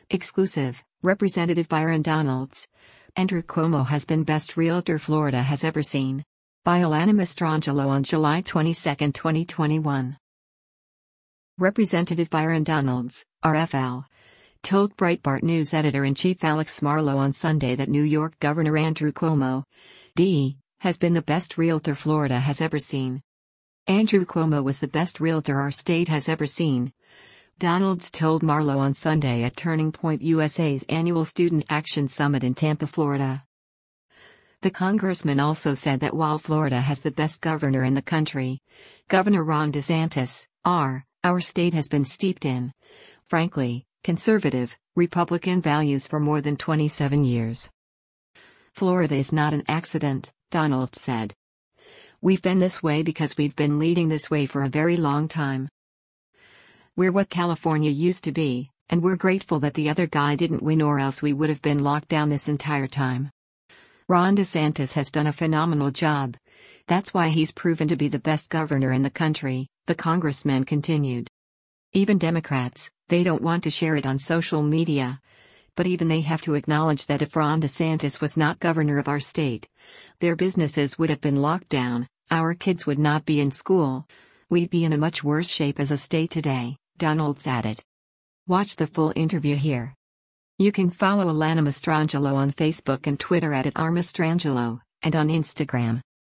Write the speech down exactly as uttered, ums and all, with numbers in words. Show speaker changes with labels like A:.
A: Exclusive, Representative Byron Donalds. Andrew Cuomo has been best realtor Florida has ever seen. By Alana Mastrangelo on July twenty-second, twenty twenty-one. Representative Byron Donalds, R F L, told Breitbart News editor-in-chief Alex Marlow on Sunday that New York Governor Andrew Cuomo, D, has been the best realtor Florida has ever seen. Andrew Cuomo was the best realtor our state has ever seen, Donalds told Marlow on Sunday at Turning Point U S A's annual Student Action Summit in Tampa, Florida. The congressman also said that while Florida has the best governor in the country, Governor Ron DeSantis, R, our state has been steeped in, frankly, conservative, Republican values for more than twenty-seven years. Florida is not an accident, Donalds said. We've been this way because we've been leading this way for a very long time. We're what California used to be, and we're grateful that the other guy didn't win, or else we would have been locked down this entire time. Ron DeSantis has done a phenomenal job. That's why he's proven to be the best governor in the country, the congressman continued. Even Democrats, they don't want to share it on social media. But even they have to acknowledge that if Ron DeSantis was not governor of our state, their businesses would have been locked down, our kids would not be in school. We'd be in a much worse shape as a state today, Donalds added. Watch the full interview here. You can follow Alana Mastrangelo on Facebook and Twitter at, at r mastrangelo, and on Instagram.